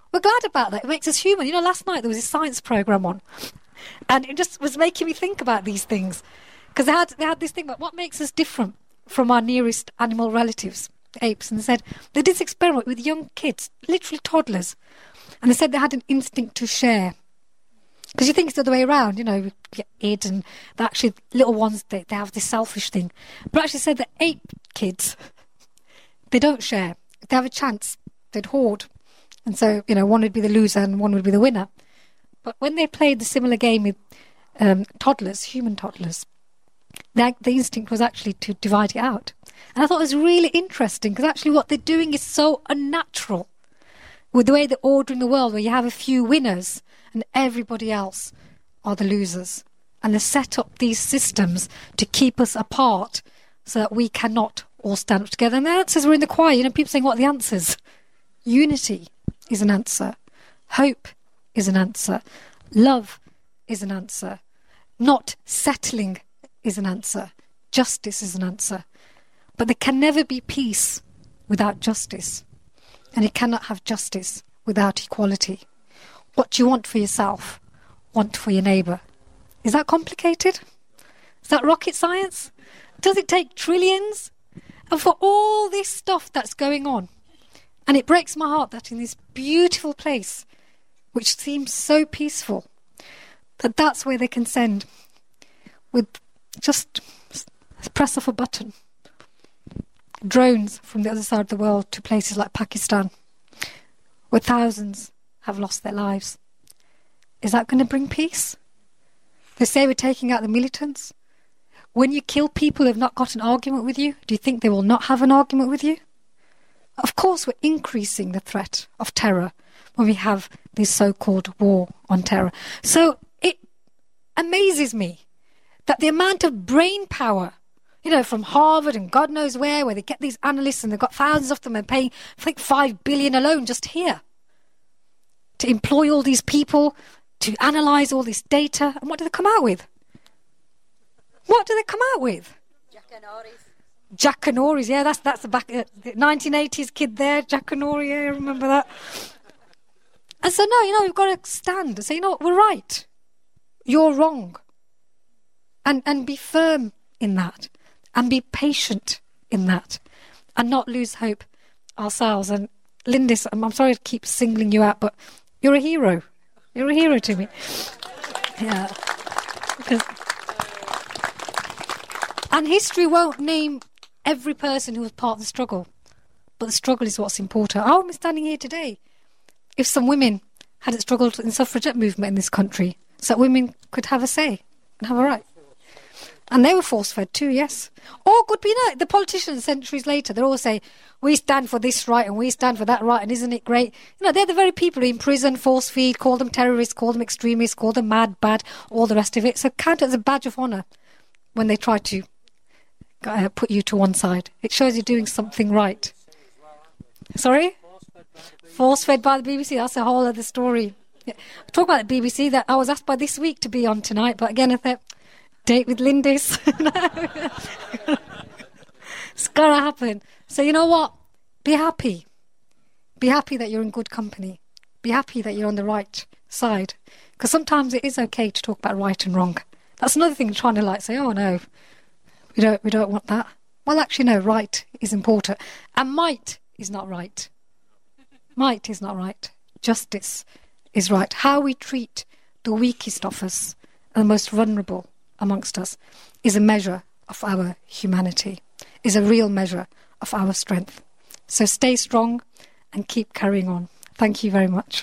We're glad about that. It makes us human. You know, last night there was a science program on, and it just was making me think about these things, because they had they had this thing about what makes us different from our nearest animal relatives, apes, and they said they did this experiment with young kids, literally toddlers, and they said they had an instinct to share. Because you think it's the other way around, you know, we get id, and actually little ones, they, they have this selfish thing. But actually said that ape kids, they don't share. If they have a chance, they'd hoard. And so, you know, one would be the loser and one would be the winner. But when they played the similar game with um, toddlers, human toddlers, the, the instinct was actually to divide it out. And I thought it was really interesting, because actually what they're doing is so unnatural with the way they're ordering the world, where you have a few winners and everybody else are the losers. And they set up these systems to keep us apart so that we cannot all stand up together. And the answers were in the choir. You know, people saying, what are the answers? Unity is an answer. Hope is an answer. Love is an answer. Not settling is an answer. Justice is an answer. But there can never be peace without justice. And you cannot have justice without equality. What you want for yourself, want for your neighbour. Is that complicated? Is that rocket science? Does it take trillions? And for all this stuff that's going on, and it breaks my heart that in this beautiful place, which seems so peaceful, that that's where they can send, with just a press of a button, drones from the other side of the world to places like Pakistan, where thousands have lost their lives. Is that going to bring peace? They say we're taking out the militants. When you kill people who have not got an argument with you, do you think they will not have an argument with you? Of course we're increasing the threat of terror when we have this so-called war on terror. So it amazes me that the amount of brain power, you know, from Harvard and God knows where, where they get these analysts and they've got thousands of them and paying, I think, five billion alone just here, to employ all these people, to analyse all this data. And what do they come out with? What do they come out with? Jack Canoris, yeah, that's that's the back uh, the nineteen eighties kid there, Jack Canori, yeah, I remember that. And so, no, you know, we've got to stand and say, you know what, we're right. You're wrong. And and be firm in that. And be patient in that. And not lose hope ourselves. And Lindis, I'm, I'm sorry to keep singling you out, but you're a hero. You're a hero to me. Yeah. Because, and history won't name every person who was part of the struggle. But the struggle is what's important. I wouldn't be standing here today if some women hadn't struggled in the suffragette movement in this country, so that women could have a say and have a right. And they were force-fed too, yes. Or could be, you know, the politicians centuries later, they all say, we stand for this right and we stand for that right, and isn't it great? You know, they're the very people who imprison, force-feed, call them terrorists, call them extremists, call them mad, bad, all the rest of it. So count it as a badge of honour when they try to uh, put you to one side. It shows you're doing something right. Sorry? Force-fed by the B B C, that's a whole other story. Yeah. Talk about the B B C, that I was asked by This Week to be on tonight, but again I thought, date with Lindis. It's got to happen. So you know what? Be happy. Be happy that you're in good company. Be happy that you're on the right side. Because sometimes it is okay to talk about right and wrong. That's another thing, trying to like say, oh no, we don't, we don't want that. Well, actually no, right is important. And might is not right. Might is not right. Justice is right. How we treat the weakest of us and the most vulnerable amongst us is a measure of our humanity, is a real measure of our strength. So stay strong and keep carrying on. Thank you very much.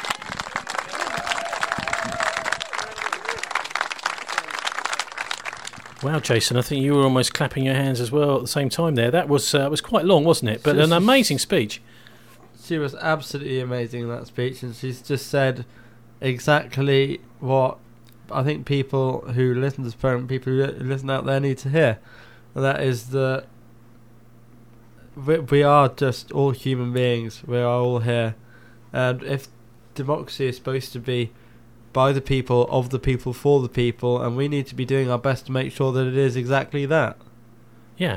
Wow, Jason, I think you were almost clapping your hands as well at the same time there. That was uh, was quite long, wasn't it? But an amazing speech. She was absolutely amazing in that speech, and she's just said exactly what I think people who listen to this program, people who listen out there, need to hear. And that is that we, we are just all human beings. We are all here. And if democracy is supposed to be by the people, of the people, for the people, and we need to be doing our best to make sure that it is exactly that. Yeah.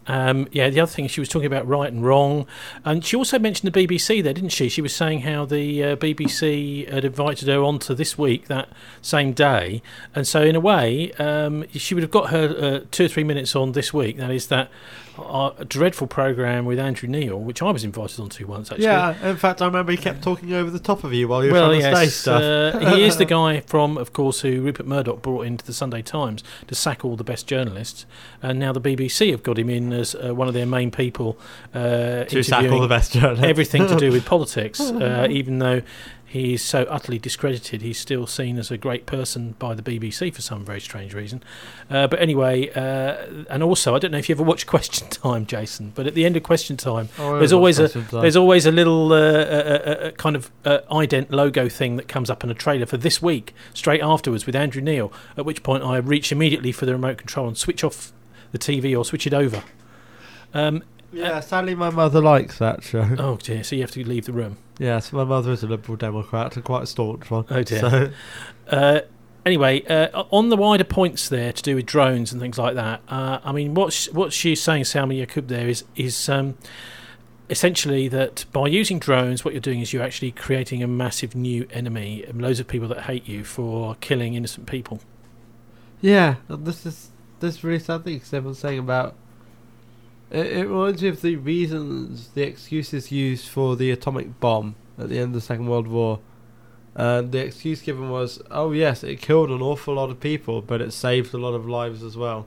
Um, yeah, the other thing, she was talking about right and wrong. And she also mentioned the B B C there, didn't she? She was saying how the uh, B B C had invited her on to this week, that same day. And so, in a way, um, she would have got her uh, two or three minutes on this week. That is that uh, dreadful programme with Andrew Neil, which I was invited onto once, actually. Yeah, in fact, I remember he kept talking over the top of you while you were well, trying to say yes, stuff. uh, he is the guy from, of course, who Rupert Murdoch brought into the Sunday Times to sack all the best journalists. And now the B B C have got him in as uh, one of their main people uh, to sack all the best journalists. everything to do with politics, uh, even though he's so utterly discredited, he's still seen as a great person by the B B C for some very strange reason. Uh, but anyway, uh, and also, I don't know if you ever watch Question Time, Jason, but at the end of Question Time, Oh, there's I always watch a Question Time. there's always a little uh, uh, uh, uh, kind of uh, ident logo thing that comes up in a trailer for this week, straight afterwards with Andrew Neil, at which point I reach immediately for the remote control and switch off the T V or switch it over. Um, Yeah, sadly my mother likes that show. oh dear, so you have to leave the room. Yes, my mother is a Liberal Democrat, and quite a staunch one. Oh dear. So, Uh, anyway, uh, on the wider points there to do with drones and things like that, uh, I mean, what sh- what she's saying, Salma Yaqub, there is is um, essentially that by using drones, what you're doing is you're actually creating a massive new enemy, and loads of people that hate you for killing innocent people. yeah, and this is this is really sad thing because everyone's saying about. It, it reminds me of the reasons, the excuses used for the atomic bomb at the end of the Second World War. And the excuse given was, oh yes, it killed an awful lot of people, but it saved a lot of lives as well.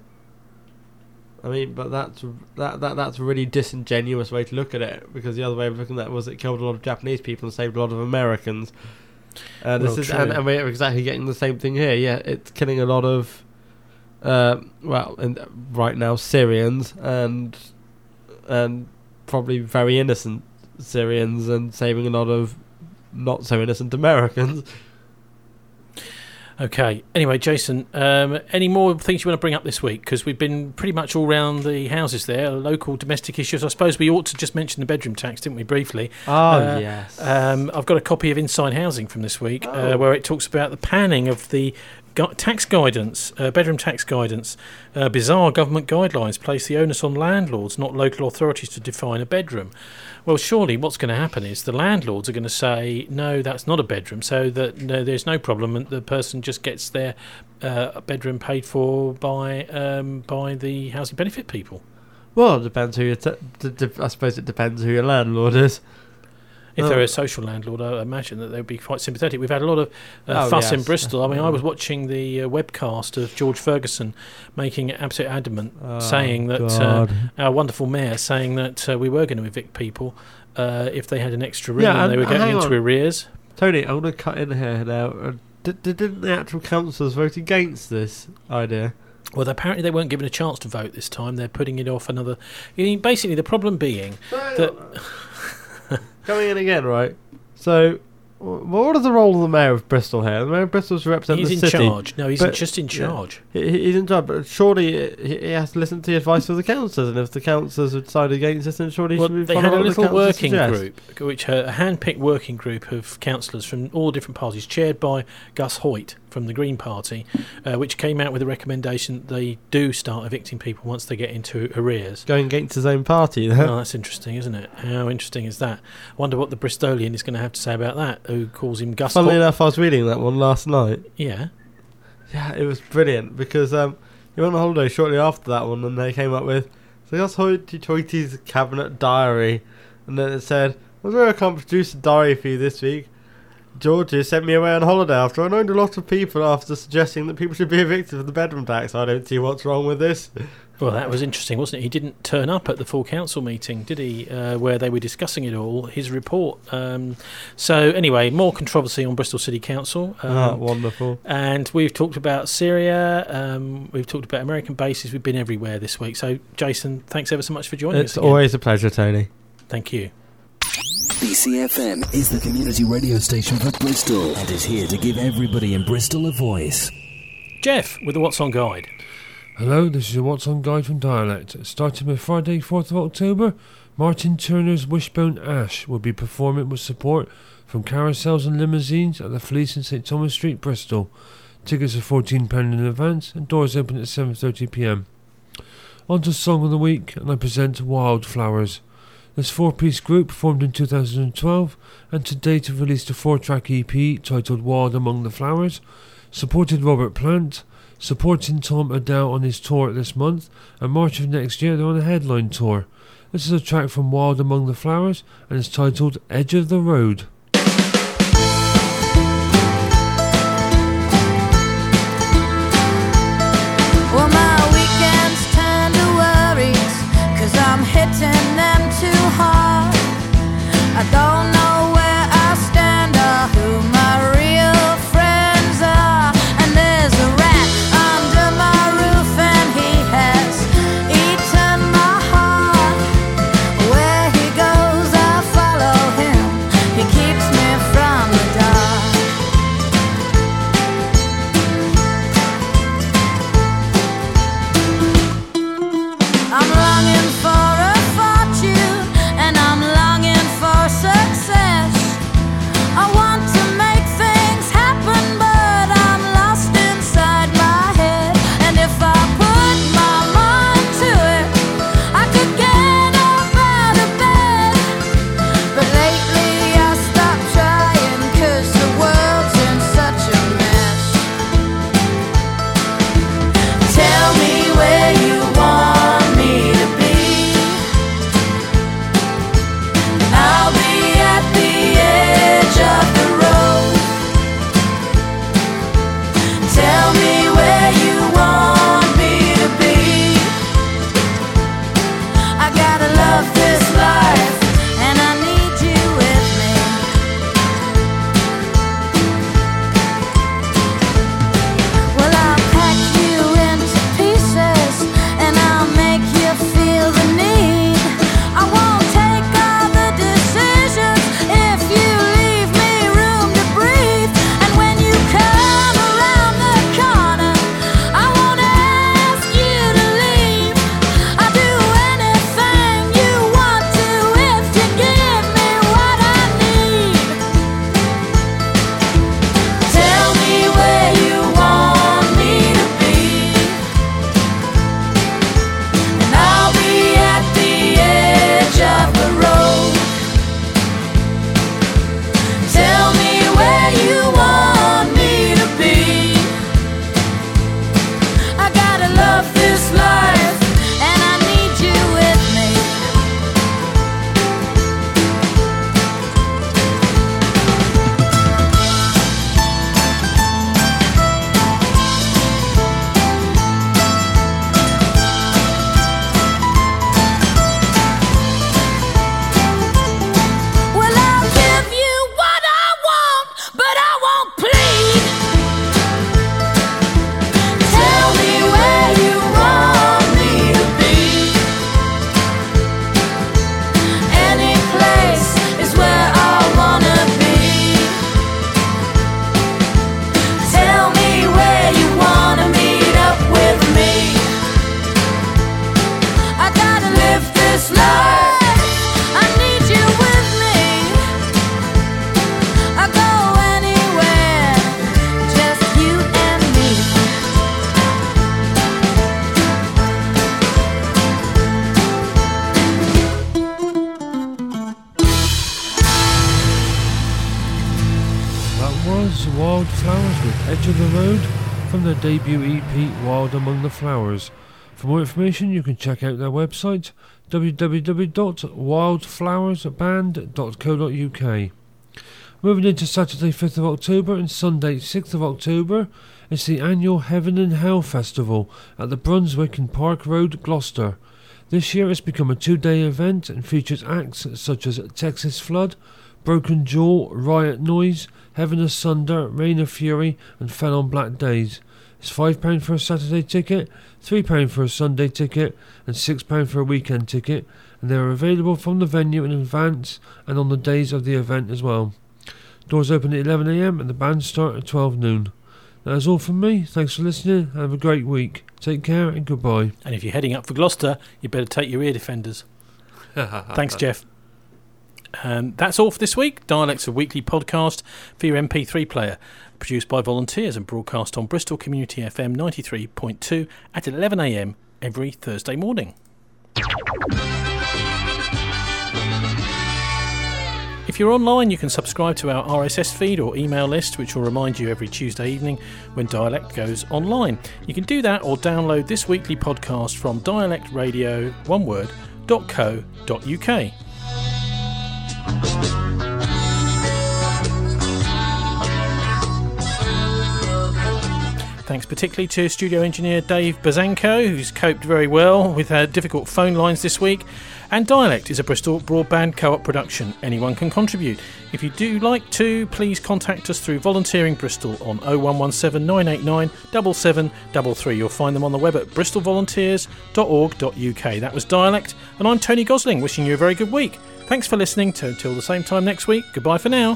I mean, but that's that, that that's a really disingenuous way to look at it, because the other way of looking at it was it killed a lot of Japanese people and saved a lot of Americans. Uh, this Well, is true. and, and we're exactly getting the same thing here. Yeah, it's killing a lot of, uh, well, and right now Syrians and and probably very innocent Syrians, and saving a lot of not so innocent Americans. Okay. Anyway, Jason, um, any more things you want to bring up this week? Because we've been pretty much all round the houses there, local domestic issues. I suppose we ought to just mention the bedroom tax, didn't we, briefly? Oh Uh, yes. Um, I've got a copy of Inside Housing from this week, uh, Oh. where it talks about the panning of the gu- tax guidance, uh, bedroom tax guidance. Uh, bizarre government guidelines place the onus on landlords, not local authorities, to define a bedroom. Well, surely what's going to happen is the landlords are going to say, no, that's not a bedroom, so that no, there's no problem, and the person just gets their uh, bedroom paid for by um, by the housing benefit people. Well, it depends who you. T- d- d- I suppose it depends who your landlord is. If Oh. they're a social landlord, I imagine that they would be quite sympathetic. We've had a lot of uh, Oh, fuss in yes, Bristol. I mean, I definitely. was watching the uh, webcast of George Ferguson making it absolutely adamant, Oh, saying that uh, God. our wonderful mayor saying that uh, we were going to evict people uh, if they had an extra room Yeah, and they and were getting hang into on. arrears. Tony, I'm going to cut in here now. Uh, d- d- didn't the actual councillors vote against this idea? Well, apparently they weren't given a chance to vote this time. They're putting it off another. I mean, basically, the problem being that. Coming in again, right? So, wh- what is the role of the mayor of Bristol here? The mayor of Bristol's representing He's the in city. charge. No, he's but- just in yeah. charge. He, he- he's in charge, but surely he, he has to listen to the advice of the councillors, and if the councillors would decide against this, then surely he Well, should be they following had a what the little councillors working suggest. group, which uh, a hand-picked working group of councillors from all different parties, chaired by Gus Hoyt from the Green Party, uh, which came out with a recommendation that they do start evicting people once they get into arrears. Going against his own party, then. Oh, that's interesting, isn't it? How interesting is that? I wonder what the Bristolian is going to have to say about that, who calls him Gus Funnily Hoyt. enough, I was reading that one last night. Yeah. Yeah, it was brilliant because um, he went on holiday shortly after that one, and they came up with so that's Hoity Toity's cabinet diary, and then it said, "Although I can't produce a diary for you this week, Georgie sent me away on holiday after I known a lot of people after suggesting that people should be evicted for the bedroom tax. I don't see what's wrong with this." Well, that was interesting, wasn't it? He didn't turn up at the full council meeting, did he, uh, where they were discussing it all, his report. Um, so, anyway, more controversy on Bristol City Council. Um, Oh, wonderful. And we've talked about Syria, um, we've talked about American bases, we've been everywhere this week. So, Jason, thanks ever so much for joining It's us again. always a pleasure, Tony. Thank you. B C F M is the community radio station for Bristol and is here to give everybody in Bristol a voice. Jeff, with the What's On Guide. Hello, this is your What's On Guide from Dialect. Starting with Friday, fourth of October, Martin Turner's Wishbone Ash will be performing with support from carousels and limousines at the Fleece in St Thomas Street, Bristol. Tickets are fourteen pounds in advance and doors open at seven thirty p m. On to Song of the Week, and I present Wildflowers. This four-piece group formed in two thousand twelve and to date have released a four-track E P titled Wild Among the Flowers, supported Robert Plant, supporting Tom Adele on his tour this month, and March of next year they're on a headline tour. This is a track from Wild Among the Flowers and it's titled Edge of the Road. Well, my weekends turn to worries, 'cause I'm hitting them too hard. I don't know where I stand or who my real friends are. And there's a rat under my roof and he has eaten my heart. Where he goes I follow him, he keeps me from the dark. I'm longing for a fortune and I'm longing for success. I want to make things happen but I'm lost inside my head. And if I put my mind to it, I could get up out of bed. But lately I stopped trying 'cause the world's in such a mess. Tell me where you want me to be. I'll be at the edge of the road. Tell me where you want me to be. I gotta love this life and I need you with me. Well, I'll pack you into pieces and I'll make you feel the need. I won't take all the decisions if you leave me room to breathe. And when you come around the corner, I won't ask you to leave. I'll do anything you want to if you give me what I need. Tell me where you want me to be, and I'll be at the edge of the road. Tell me where you want me to be. I gotta love this life and I need you with me. Well, I'll give you what I want, but I won't plead. Tell me where you want me to be. Any place is where I wanna be. Tell me where you wanna meet up with me. I gotta live this life, I need you with me. I go anywhere, just you and me. That was Wildflowers with Edge of the Road from their debut E P Wild Among the Flowers. For more information you can check out their website w w w dot wildflowers band dot co dot u k. Moving into Saturday fifth of October and Sunday sixth of October, it's the annual Heaven and Hell Festival at the Brunswick in Park Road, Gloucester. This year it's become a two-day event and features acts such as Texas Flood, Broken Jewel, Riot Noise, Heaven Asunder, Rain of Fury and Fell on Black Days. It's five pounds for a Saturday ticket, three pounds for a Sunday ticket and six pounds for a weekend ticket, and they are available from the venue in advance and on the days of the event as well. Doors open at eleven a m and the bands start at twelve noon. That is all from me. Thanks for listening and have a great week. Take care and goodbye. And if you're heading up for Gloucester, you better take your ear defenders. Thanks, Jeff. Um, that's all for this week. Dialects, a weekly podcast for your M P three player, produced by volunteers and broadcast on Bristol Community F M ninety-three point two at eleven a m every Thursday morning. If you're online, you can subscribe to our R S S feed or email list, which will remind you every Tuesday evening when Dialect goes online. You can do that or download this weekly podcast from dialect radio, one word, dot co dot uk. Thanks particularly to studio engineer Dave Bazanko, who's coped very well with uh, difficult phone lines this week. And Dialect is a Bristol Broadband Co-op production. Anyone can contribute. If you do like to, please contact us through Volunteering Bristol on oh one one seven, nine eight nine, seven seven three three. You'll find them on the web at bristol volunteers dot org dot uk. That was Dialect, and I'm Tony Gosling, wishing you a very good week. Thanks for listening. To, until the same time next week, goodbye for now.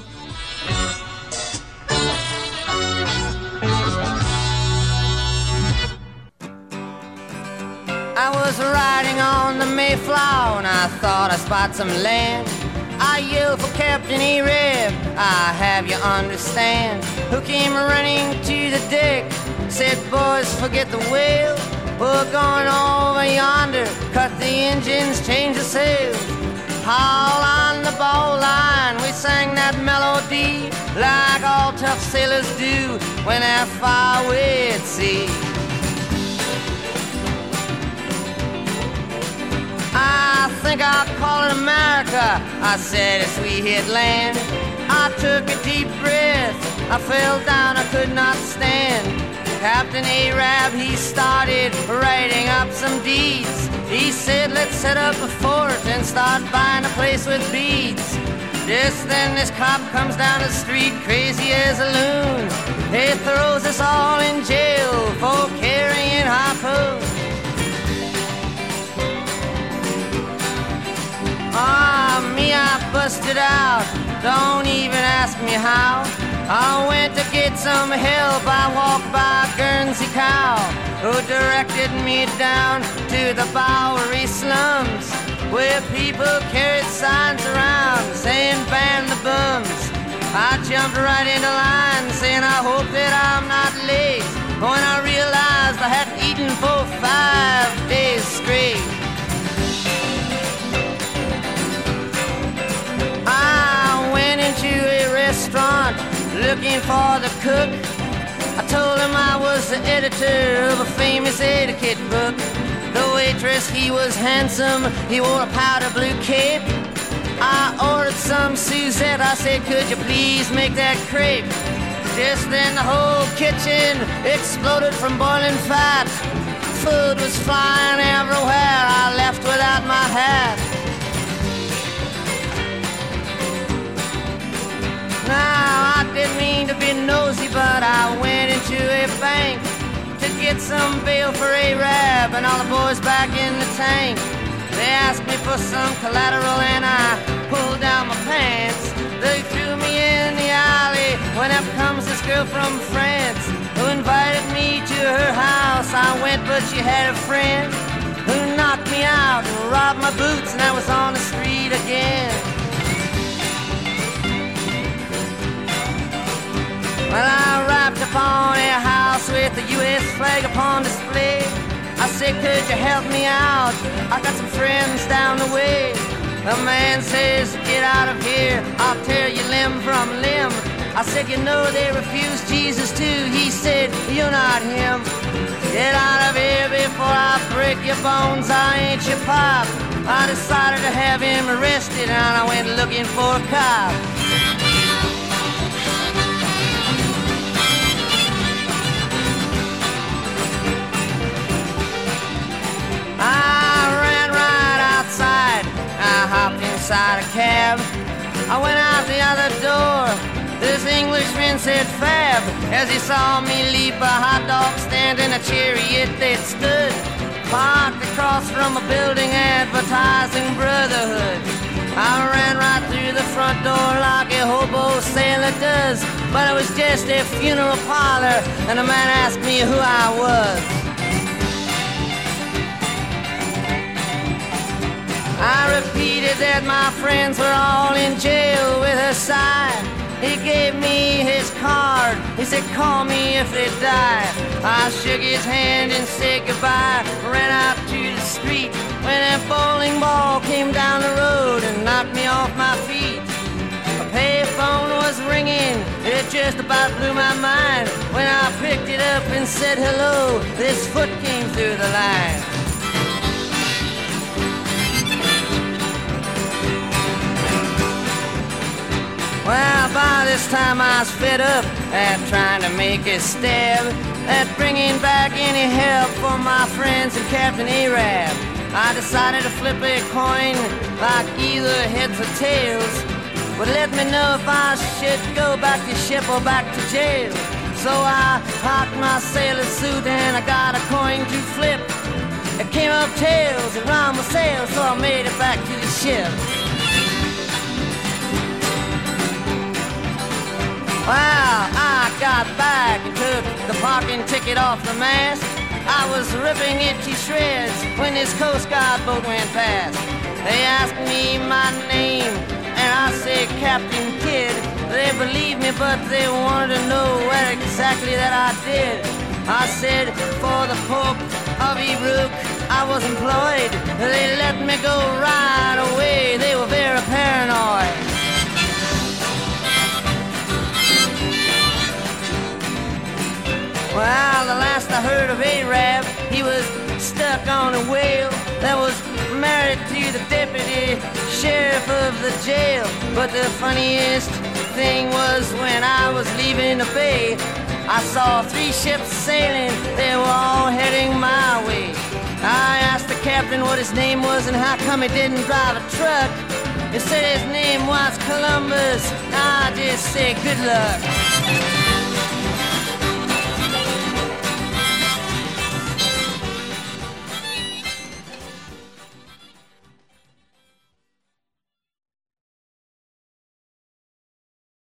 I was riding on the Mayflower and I thought I spot some land. I yelled for Captain A-Rab, I have you understand. Who came running to the deck, said, boys, forget the whale. We're going over yonder, cut the engines, change the sails. Haul on the bowline, we sang that melody like all tough sailors do when they're far away at sea. I think I'll call it America, I said as we hit land. I took a deep breath, I fell down, I could not stand. Captain A-Rab, he started writing up some deeds. He said, let's set up a fort and start buying a place with beads. Just then this cop comes down the street, crazy as a loon. He throws us all in jail for carrying harpoons. Ah, me, I busted out, don't even ask me how. I went to get some help, I walked by Guernsey Cow, who directed me down to the Bowery slums, where people carried signs around saying ban the bums. I jumped right into line saying I hope that I'm not late, when I realized I hadn't eaten for five days straight. I went into a restaurant looking for the cook. I told him I was the editor of a famous etiquette book. The waitress, he was handsome, he wore a powder blue cape. I ordered some Suzette, I said, could you please make that crepe? Just then the whole kitchen exploded from boiling fat. Food was flying everywhere, I left without my hat. Now, I didn't mean to be nosy, but I went into a bank to get some bail for A-Rab and all the boys back in the tank. They asked me for some collateral and I pulled down my pants. They threw me in the alley when up comes this girl from France who invited me to her house. I went, but she had a friend who knocked me out and robbed my boots, and I was on the street again. Well, I rapped upon a house with the U S flag upon display. I said, could you help me out? I got some friends down the way. The man says, get out of here, I'll tear you limb from limb. I said, you know they refused Jesus too. He said, you're not him. Get out of here before I break your bones, I ain't your pop. I decided to have him arrested and I went looking for a cop. I ran right outside, I hopped inside a cab. I went out the other door, this Englishman said fab, as he saw me leap a hot dog stand in a chariot that stood parked across from a building advertising brotherhood. I ran right through the front door like a hobo sailor does, but it was just a funeral parlor and a man asked me who I was. I repeated that my friends were all in jail with a sigh. He gave me his card, he said call me if they die. I shook his hand and said goodbye, ran out just about blew my mind when I picked it up and said hello. This foot came through the line. Well, by this time I was fed up at trying to make a stab at bringing back any help for my friends and Captain Arab. I decided to flip a coin like either heads or tails. But let me know if I should go back to ship or back to jail. So I hocked my sailor suit and I got a coin to flip. It came up tails and round my sails, so I made it back to the ship. Well, I got back and took the parking ticket off the mast. I was ripping it to shreds when this Coast Guard boat went past. They asked me my name, and I said Captain Kidd. They believed me, but they wanted to know what exactly that I did. I said, for the Pope of Ebrook, I was employed. They let me go right away. They were very paranoid. Well, the last I heard of Arab, he was stuck on a whale that was married to the deputy sheriff of the jail. But the funniest thing was when I was leaving the bay, I saw three ships sailing, they were all heading my way. I asked the captain what his name was and how come he didn't drive a truck. He said his name was Columbus. I just said good luck.